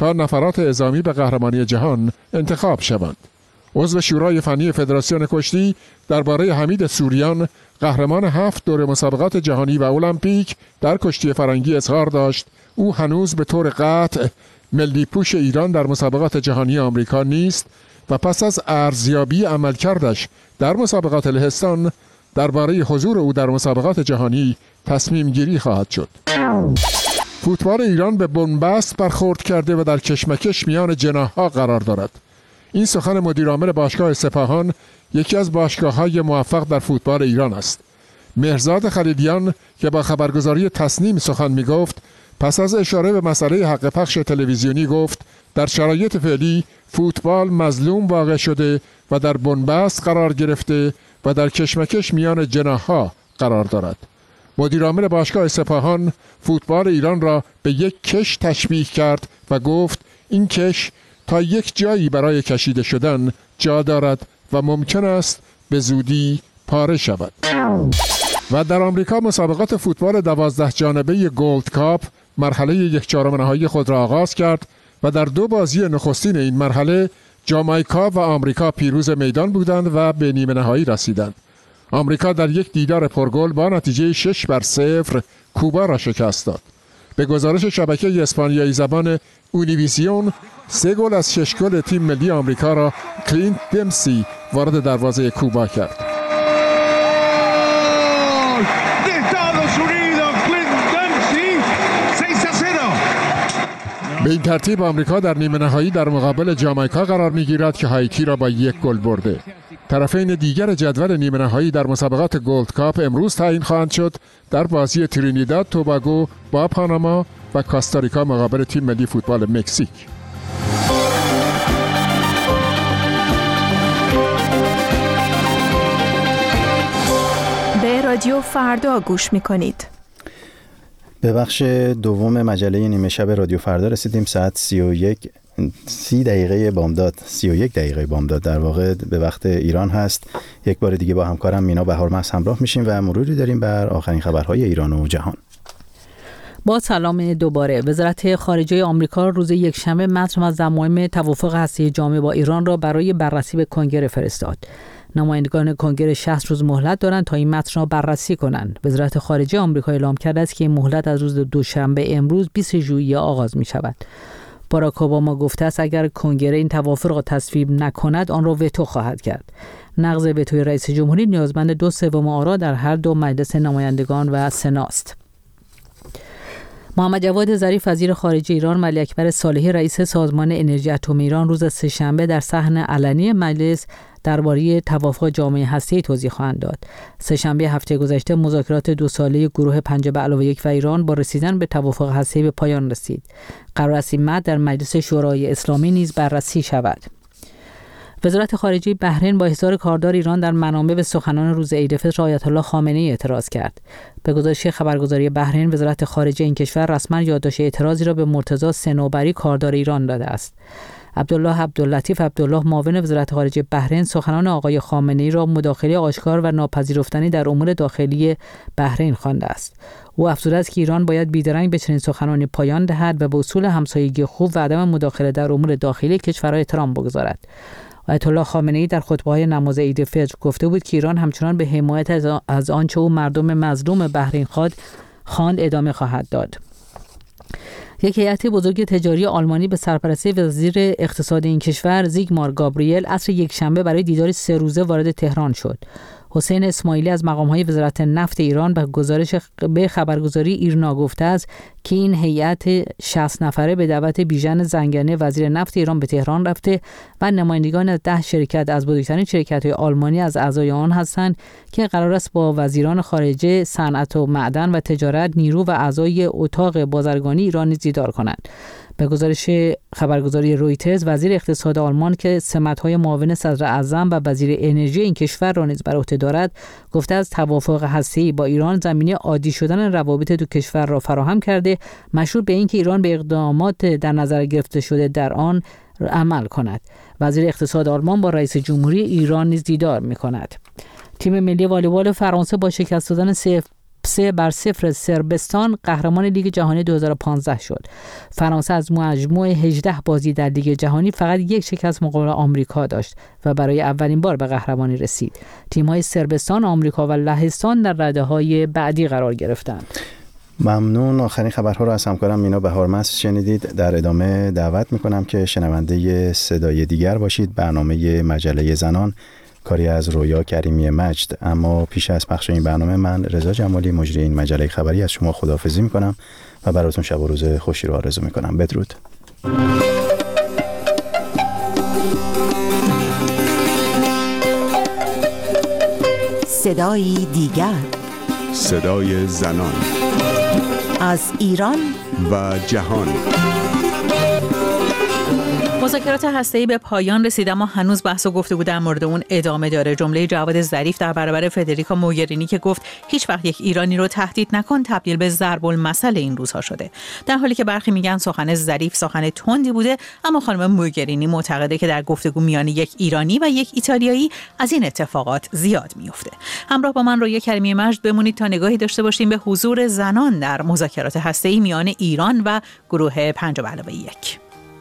تا نفرات اعزامی به قهرمانی جهان انتخاب شوند. عضو شورای فنی فدراسیون کشتی درباره حمید سوریان قهرمان هفت دور مسابقات جهانی و المپیک در کشتی فرنگی اظهار داشت او هنوز به طور قطع ملی پوش ایران در مسابقات جهانی آمریکا نیست و پس از ارزیابی عملکردش در مسابقات لهستان درباره حضور او در مسابقات جهانی تصمیم گیری خواهد شد. فوتبال ایران به بنبست برخورد کرده و در کشمکش میان جناح‌ها قرار دارد. این سخن مدیرعامل باشگاه سپاهان، یکی از باشگاه‌های موفق در فوتبال ایران است. مهرزاد خلیلیان که با خبرگزاری تصنیم سخن می‌گفت، پس از اشاره به مسئله حق پخش تلویزیونی گفت در شرایط فعلی فوتبال مظلوم واقع شده و در بنبست قرار گرفته و در کشمکش میان جناح‌ها قرار دارد. مدیرعامل باشگاه سپاهان فوتبال ایران را به یک کش تشبیه کرد و گفت این کش تا یک جایی برای کشیده شدن جا دارد و ممکن است به زودی پاره شود. و در آمریکا مسابقات فوتبال دوازده جانبه گولد کاپ مرحله یک چهارم نهایی خود را آغاز کرد و در دو بازی نخستین این مرحله جامائیکا و آمریکا پیروز میدان بودند و به نیمه نهایی رسیدند. آمریکا در یک دیدار پرگل با نتیجه شش بر صفر کوبا را شکست داد. به گزارش شبکه اسپانیایی زبان اونیویزیون، سه گل از شش گل تیم ملی آمریکا را کلینت دمسی وارد دروازه کوبا کرد. به این ترتیب آمریکا در نیمه نهایی در مقابل جامائیکا قرار می‌گیرد که هایتی را با یک گل برده. طرفین دیگر جدول نیمه نهایی در مسابقات گولد کاپ امروز تعیین خواهند شد در بازی ترینیداد توباگو با پاناما و کاستاریکا مقابل تیم ملی فوتبال مکزیک. به رادیو فردا گوش می‌کنید. به بخش دوم مجله نیمه شب رادیو فردا رسیدیم. ساعت سی و یک سی دقیقه بامداد سی و یک دقیقه بامداد در واقع به وقت ایران هست. یک بار دیگه با همکارم مینا بهارمحض همراه میشیم و مروری داریم بر آخرین خبرهای ایران و جهان. با سلام دوباره. وزارت خارجه آمریکا روز یکشنبه متن و ضمایم توافق هسته‌ای جامع با ایران را برای بررسی به کنگره فرستاد. نمایندگان کنگره شصت روز مهلت دارند تا این متن را بررسی کنند. وزارت خارجه آمریکا اعلام کرده است که این مهلت از روز دوشنبه امروز بیست ژوئیه آغاز می شود. باراک اوباما گفته است اگر کنگره این توافق را تصویب نکند آن را وتو خواهد کرد. نقض وتوی رئیس جمهوری نیازمند دو سوم آرا در هر دو مجلس نمایندگان و سناست. محمد جواد ظریف وزیر خارجه ایران، علی اکبر صالحی رئیس سازمان انرژی اتمی ایران روز سه‌شنبه در صحن علنی مجلس درباره توافق جامعه هسته‌ای توضیح خواهند داد. سه‌شنبه هفته گذشته مذاکرات دو ساله گروه پنج به علاوه یک و ایران با رسیدن به توافق هسته‌ای به پایان رسید. قرار است این متن در مجلس شورای اسلامی نیز بررسی شود. وزارت خارجه بحرین با احضار کاردار ایران در منابع به سخنان روز عید فطر آیت الله خامنه‌ای اعتراض کرد. به گزارش خبرگزاری بحرین، وزارت خارجه این کشور رسما یادداشت اعتراضی را به مرتضی صنوبری کاردار ایران داده است. عبدالله عبداللطیف عبدالله معاون وزارت خارجه بحرین سخنان آقای خامنه‌ای را مداخله آشکار و ناپذیرفتنی در امور داخلی بحرین خوانده است. او افزوده است که ایران باید بیدرنگ به چنین سخنانی پایان دهد و به اصول همسایگی خوب و عدم مداخله در امور داخلی کشورها احترام بگذارد. آیت الله خامنه‌ای در خطبه‌های نماز عید فطر گفته بود که ایران همچنان به حمایت از آنچه او مردم مظلوم بحرین خواند خواند ادامه خواهد داد. یک هیئت بزرگ تجاری آلمانی به سرپرستی وزیر اقتصاد این کشور زیگمار گابریل عصر یکشنبه برای دیداری سه روزه وارد تهران شد. حسین اسماعیلی از مقام‌های وزارت نفت ایران به گزارش به خبرگزاری ایرنا گفته است که این هیئت شصت نفره به دعوت بیژن زنگنه وزیر نفت ایران به تهران رفته و نمایندگان از ده شرکت از بزرگترین شرکت‌های آلمانی از اعضای آن هستند که قرار است با وزیران خارجه، صنعت و معدن و تجارت، نیرو و اعضای اتاق بازرگانی ایران نیز دیدار کنند. به گزارش خبرگزاری رویترز، وزیر اقتصاد آلمان که سمت‌های معاون صدر اعظم و وزیر انرژی این کشور را نیز بر عهده دارد، گفته است توافق هسته‌ای با ایران زمینه عادی شدن روابط دو کشور را فراهم کرده، مشروط به اینکه ایران به اقدامات در نظر گرفته شده در آن عمل کند. وزیر اقتصاد آلمان با رئیس جمهوری ایران نیز دیدار می‌کند. تیم ملی والیبال فرانسه با شکست دادن سه سه بر صفر صربستان قهرمان لیگ جهانی دو هزار و پانزده شد. فرانسه از مجموع هجده بازی در لیگ جهانی فقط یک شکست مقابل آمریکا داشت و برای اولین بار به قهرمانی رسید. تیم‌های صربستان، آمریکا و لهستان در رده‌های بعدی قرار گرفتند. ممنون. آخرین خبرها رو از همکارم مینا بهارمست شنیدید. در ادامه دعوت میکنم که شنونده صدای دیگر باشید، برنامه مجله زنان، کاری از رویا کریمی مجد. اما پیش از پخش این برنامه من رضا جمالی مجری این مجله خبری از شما خداحافظی میکنم و براتون شب و روز خوشی رو آرزو میکنم. بدرود. صدای دیگر، صدای زنان از ایران و جهان. مذاکرات هسته‌ای به پایان رسید، اما هنوز بحث و گفتگو در مورد اون ادامه داره. جمله جواد ظریف در برابر فدریکا موگرینی که گفت هیچ وقت یک ایرانی رو تهدید نکن تبدیل به ضرب المثل این روزها شده. در حالی که برخی میگن سخن ظریف سخن تندی بوده، اما خانم موگرینی معتقده که در گفتگو میان یک ایرانی و یک ایتالیایی از این اتفاقات زیاد میفته. همراه با من رویا کریمی مجد بمونید تا نگاهی داشته باشیم به حضور زنان در مذاکرات هسته‌ای میان ایران و گروه پنج به علاوه یک.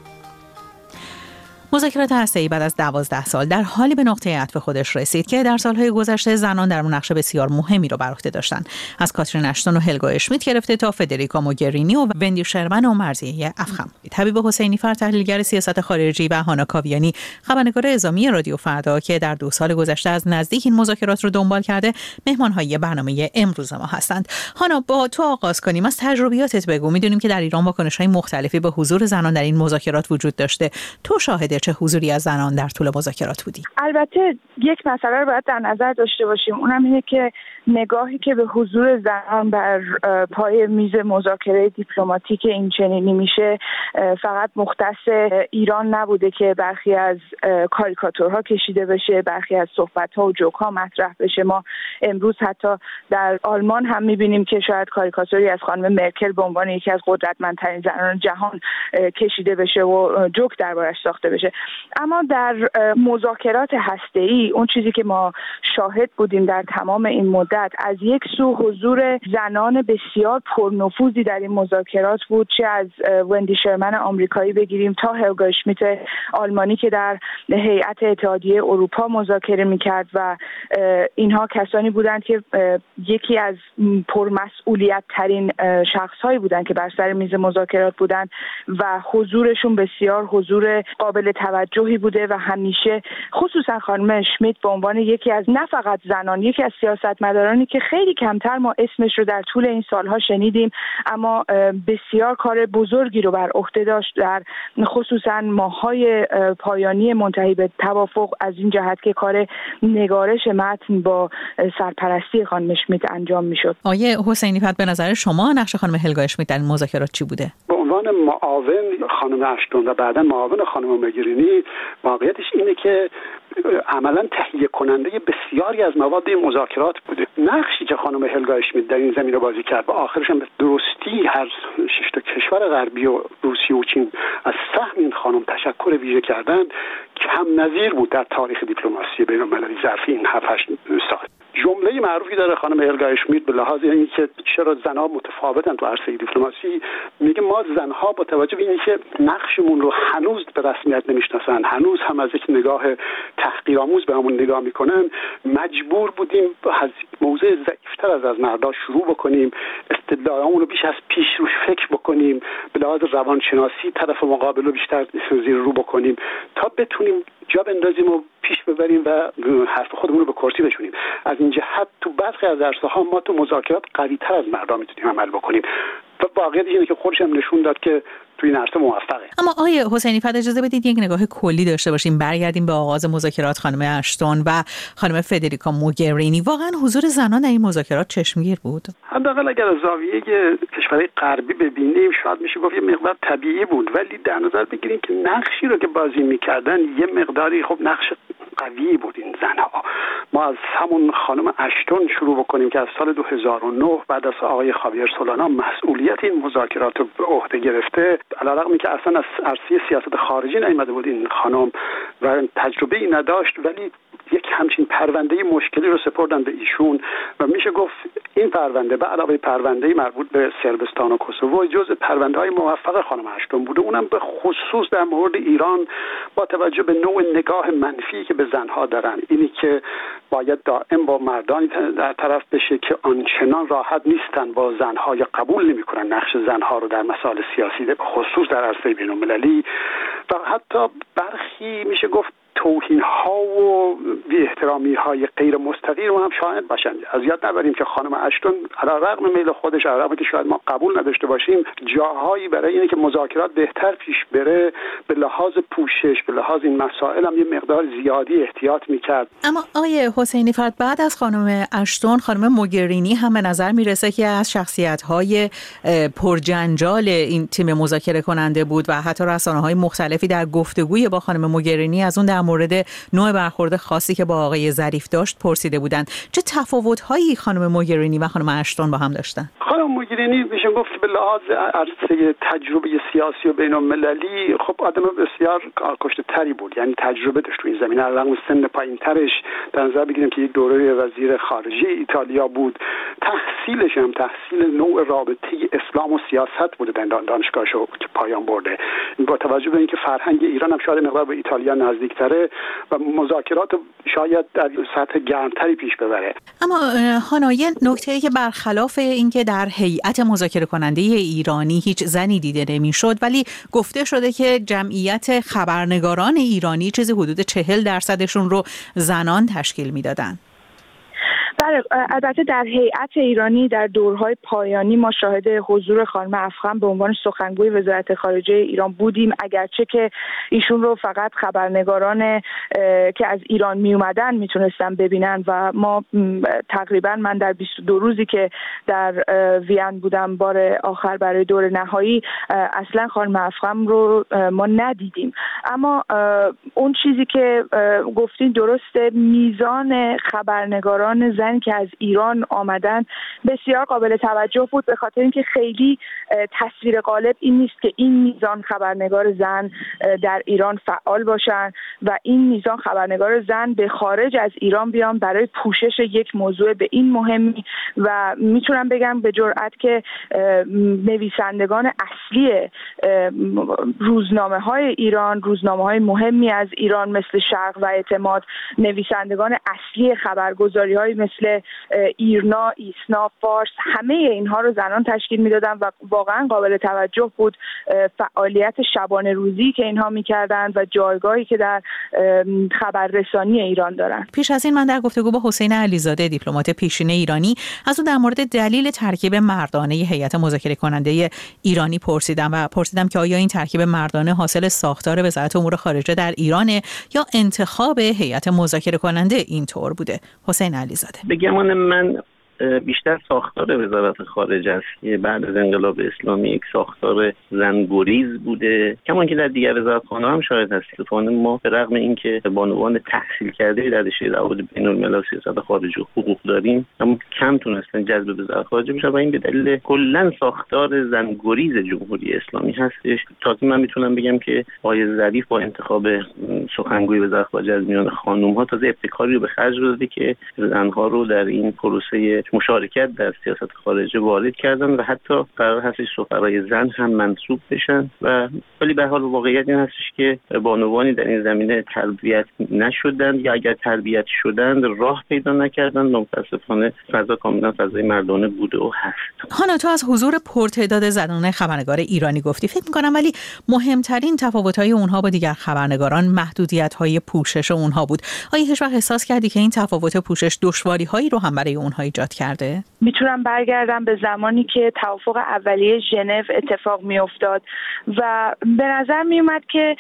مذاکرات هسته‌ای بعد از دوازده سال در حالی به نقطه عطف خودش رسید که در سالهای گذشته زنان در اون نقش بسیار مهمی رو بر عهده داشتن. از کاترین اشتون و هلگا اشمیت گرفته تا فدریکا موگرینی و وندی شرمن و مرضیه افخم. حبیب حسینی فر تحلیلگر سیاست خارجی و هانا کاویانی خبرنگار اعزامی رادیو فردا که در دو سال گذشته از نزدیک این مذاکرات رو دنبال کرده، مهمان‌های برنامه امروز ما هستند. هانا، با تو آغاز کنیم. از تجربیاتت بگو. می‌دونیم که در ایران واکنش‌های مختلفی به حضور زنان در این مذاکرات وجود داشته. تو شاهد چه حضوری از زنان در طول مذاکرات بودی؟ البته یک مسئله رو باید در نظر داشته باشیم، اونم اینه که نگاهی که به حضور زنان بر پای میز مذاکره دیپلماتیک این چنینی میشه فقط مختص ایران نبوده که برخی از کاریکاتورها کشیده بشه، برخی از صحبت‌ها و جوک‌ها مطرح بشه. ما امروز حتی در آلمان هم می‌بینیم که شاید کاریکاتوری از خانم مرکل به عنوان یکی از قدرتمندترین زنان جهان کشیده بشه و جوک دربارش ساخته بشه. اما در مذاکرات هسته‌ای اون چیزی که ما شاهد بودیم در تمام این مدت، از یک سو حضور زنان بسیار پرنفوذی در این مذاکرات بود، چه از وندی شرمن آمریکایی بگیریم تا هلگا اشمیت آلمانی که در هیئت اتحادیه اروپا مذاکره میکرد و اینها کسانی بودند که یکی از پرمسئولیت ترین شخصهایی بودند که بر سر میز مذاکرات بودند و حضورشون بسیار حضور قابل توجهی بوده و همیشه خصوصا خانم اشمیت به عنوان یکی از نه فقط زنان، یکی از سیاستمدارانی که خیلی کمتر ما اسمش رو در طول این سالها شنیدیم اما بسیار کار بزرگی رو بر عهده داشت در خصوصا ماه‌های پایانی منتهی به توافق، از این جهت که کار نگارش متن با سرپرستی خانم اشمیت انجام میشد. آیه حسینی فت، به نظر شما نقش خانم هلگا اشمیت در این مذاکرات چی بوده؟ به عنوان معاون خانم اشتون و بعدا معاون خانم موگرینی، واقعیتش اینه که عملا تهیه کننده بسیاری از مواد این مذاکرات بوده. نقشی که خانم هلگا اشمیت در این زمینه بازی کرد و آخرش هم به درستی هر شش تا کشور غربی و روسیه و چین از سهم این خانم تشکر ویژه کردن، کم نظیر بود در تاریخ دیپلماسی بین‌المللی ظرف این هفت هشت سال. جمله معروفی داره خانم هلگا اشمیت به لحاظ اینکه چرا زنها متفاوتن تو عرصه دیپلماسی، میگه ما زنها با توجه به اینکه نقشمون رو هنوز به رسمیت نمیشناسن، هنوز هم از یک نگاه تحقیرآمیز به همون نگاه میکنن، مجبور بودیم از موضع ضعیفتر از از مردا شروع بکنیم، استدلالامون رو بیش از پیش روش فکر بکنیم، به لحاظ روانشناسی طرف مقابل رو بیشتر زیر رو بکنیم تا بتونیم جا بندازیم و پیش ببریم و حرف خودمون رو به کرسی بشونیم. از این جهت تو برخی از عرصه‌ها ما تو مذاکرات قوی‌تر از مردا میتونیم عمل بکنیم و واقعیت اینه که خودش هم نشون داد که تو این عرصه موفقه. اما آیه حسینی فت، اجازه بدید یک نگاه کلی داشته باشیم، برگردیم به آغاز مذاکرات خانم اشتون و خانم فدریکا موگرینی. واقعا حضور زنان در این مذاکرات چشمگیر بود؟ حداقل اگر از زاویه کشورهای غربی ببینیم شاید میشه گفت یه مقدار طبیعی بود، ولی در نظر بگیریم که نقشی رو که بازی میکردن یه مقداری خب نقش قوی بود این زنها. ما از همون خانم اشتون شروع بکنیم که از سال دو هزار و نه بعد از آقای خاویر سولانا مسئولیت این مذاکرات رو به عهده گرفته، علیرغم اینکه اصلا از عرصه سیاست خارجی نیامده بود این خانم و تجربه‌ای نداشت، ولی یک همچین پرونده مشکلی رو سپردن به ایشون و میشه گفت این پرونده به علاوه پرونده مربوط به صربستان و کوسوو جزء پرونده‌های موفق خانم اشتون بوده، اونم به خصوص در مورد ایران با توجه به نوع نگاه منفی که به زنها دارن، اینی که باید دائم با مردانی در طرف بشه که آنچنان راحت نیستن با زنها یا قبول نمی‌کنن نقش زنها رو در مسائل سیاسی به خصوص در عرصه بین‌المللی و حتی برخی میشه گفت توهین ها و بی احترامی های غیر مستقیم هم شاهد باشند. از یاد نبریم که خانم اشتون علی رغم میل خودش، علی رغم که شاید ما قبول نداشته باشیم، جاهایی برای اینه که مذاکرات بهتر پیش بره به لحاظ پوشش، به لحاظ این مسائل هم یه مقدار زیادی احتیاط میکرد. اما آیه حسینی فرد بعد از خانم اشتون، خانم موگرینی هم به نظر میرسه که از شخصیت های پرجنجال این تیم مذاکره کننده بود و حتی رسانه های مختلفی در گفتگوی با خانم موگرینی از اون در مورد نوع برخورد خاصی که با آقای ظریف داشت پرسیده بودند. چه تفاوت‌هایی خانم موگرینی و خانم اشتون با هم داشتن؟ خانم موگرینی میشه گفت به لحاظ عرصه تجربه سیاسی و بین‌المللی خب آدم بسیار کارکشته تری بود، یعنی تجربه داشت تو این زمینه. علاوه بر سن پایین‌ترش در نظر بگیریم که یک دوره وزیر خارجه ایتالیا بود، تحصیلش هم تحصیل نوع رابطه اسلام و سیاست بوده در دانشگاهش که پایان برده. با توجه به اینکه فرهنگ ایران هم شاید مقدار به ایتالیا نزدیک‌تره و مذاکرات شاید در سطح گرمتری پیش ببره. اما هانا، یه نکته‌ای که برخلاف اینکه در هیئت مذاکره کننده ایرانی هیچ زنی دیده نمی‌شد، ولی گفته شده که جمعیت خبرنگاران ایرانی چیزی حدود چهل درصدشون رو زنان تشکیل میدادن. بله، البته در هیئت ایرانی در دورهای پایانی ما شاهد حضور خانم افخم به عنوان سخنگوی وزارت خارجه ایران بودیم، اگرچه که ایشون رو فقط خبرنگاران که از ایران می اومدن میتونستن ببینن و ما تقریبا من در بیست و دو روزی که در وین بودم بار آخر برای دور نهایی اصلا خانم افخم رو ما ندیدیم. اما اون چیزی که گفتین درسته، میزان خبرنگاران زن که از ایران آمدن بسیار قابل توجه بود، به خاطر اینکه خیلی تصویر غالب این نیست که این میزان خبرنگار زن در ایران فعال باشن و این میزان خبرنگار زن به خارج از ایران بیان برای پوشش یک موضوع به این مهمی. و میتونم بگم به جرئت که نویسندگان اصلی روزنامه های ایران، روزنامه های مهمی از ایران مثل شرق و اعتماد، نویسندگان اصلی خبرگزاری های مثل ایرنا، ایسنا، فارس، همه اینها رو زنان تشکیل میدادن و واقعا قابل توجه بود فعالیت شبانه روزی که اینها میکردن و جایگاهی که در خبررسانی ایران دارن. پیش از این من در گفتگو با حسین علیزاده، دیپلمات پیشین ایرانی، از اون در مورد دلیل ترکیب مردانه هیئت مذاکره کننده ایرانی پرسیدم و پرسیدم که آیا این ترکیب مردانه حاصل ساختار وزارت امور خارجه در ایرانه یا انتخاب هیئت مذاکره کننده اینطور بوده؟ حسین علیزاده: به گمان من بیشتر ساختار وزارت خارجه است که بعد از انقلاب اسلامی یک ساختار زنگریز بوده، کما که در دیگر وزارتخانه‌ها هم شاید هست. فانه ما به رغم اینکه بانوان تحصیل کرده در رشته روابط بین‌الملل سیاست خارجه و حقوق داریم، اما کم تونستن جذب وزارت خارجه بشن و این به دلیل کلا ساختار زنگریز جمهوری اسلامی هستش. تازه من میتونم بگم که آقای ظریف با انتخاب سخنگوی وزارت خارجه از میان خانم‌ها تازه ابتکاری رو به خرج داده که زنها رو در این پروسه مشارکت در سیاست خارجه وارد کردن و حتی قرار هستش سفرای زن هم منصوب بشن. و ولی به حال واقعیت این هستش که بانوانی در این زمینه تربیت نشدن یا اگر تربیت شدن راه پیدا نکردن. متاسفانه فضا کاملا فضای مردانه بوده و هست. هانا، تو از حضور پرتعداد زنان خبرنگار ایرانی گفتی. فکر می‌کنم ولی مهمترین تفاوت‌های اونها با دیگر خبرنگاران محدودیت‌های پوشش اونها بود. آیا هیچ وقت احساس کردی که این تفاوت پوشش دشواری‌هایی رو هم برای اونها ایجاد کرده؟ میتونم برگردم به زمانی که توافق اولیه ژنو اتفاق میافتاد و به نظر میومد که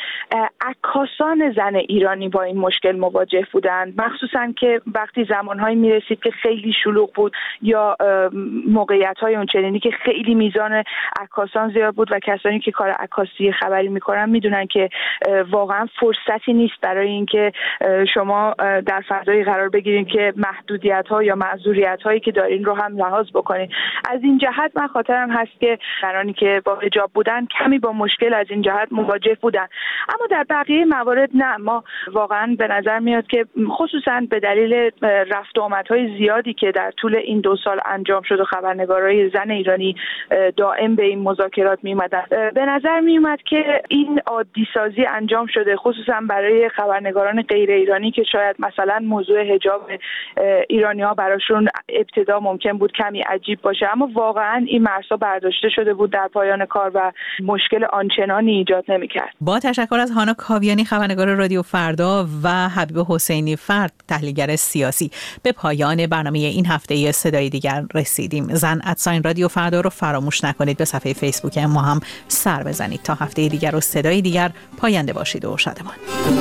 عکاسان زن ایرانی با این مشکل مواجه بودند، مخصوصا که وقتی زمانهایی میرسید که خیلی شلوغ بود یا موقعیت‌های اونچنینی که خیلی میزان عکاسان زیاد بود و کسانی که کار عکاسی خبری میکنن میدونن که واقعا فرصتی نیست برای اینکه شما در فضایی قرار بگیرید که محدودیت‌ها یا معذوریت‌هایی که که دارین رو هم لحاظ بکنین. از این جهت من خاطرم هست که زنانی که با حجاب بودن کمی با مشکل از این جهت مواجه بودن، اما در بقیه موارد نه. ما واقعا به نظر میاد که خصوصا به دلیل رفت و آمدهای زیادی که در طول این دو سال انجام شد و خبرنگارای زن ایرانی دائم به این مذاکرات میومدن، به نظر میومد که این عادی سازی انجام شده، خصوصا برای خبرنگاران غیر ایرانی که شاید مثلا موضوع حجاب ایرانی ها براشون ابتدا ممکن بود کمی عجیب باشه، اما واقعا این مرزها برداشته شده بود در پایان کار و مشکل آنچنانی ایجاد نمیکرد. با تشکر از هانا کاویانی خبرنگار رادیو فردا و حبیب حسینی فرد تحلیلگر سیاسی، به پایان برنامه این هفته صدای دیگر رسیدیم. زن ادساین رادیو فردا رو فراموش نکنید به صفحه فیسبوک ما هم سر بزنید. تا هفته دیگر و صدای دیگر پاینده باشید و شادمان.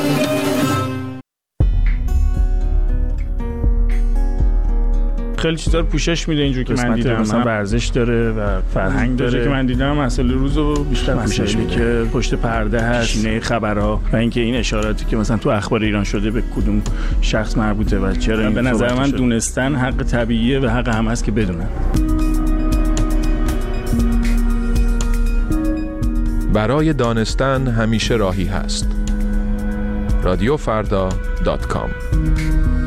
خیلی چیزا رو پوشش میده اینجور که من دیدم، مثلا ورزش داره و فرهنگ داره که من دیدم مسئله روزو بیشتر پوشش میده که پشت پرده هست، نه خبرها و اینکه این اشاراتی که مثلا تو اخبار ایران شده به کدوم شخص مربوطه و چرا این به نظر من دونستن حق طبیعیه و حق هم هست که بدونن. برای دانستن همیشه راهی هست. رادیو فردا دات کام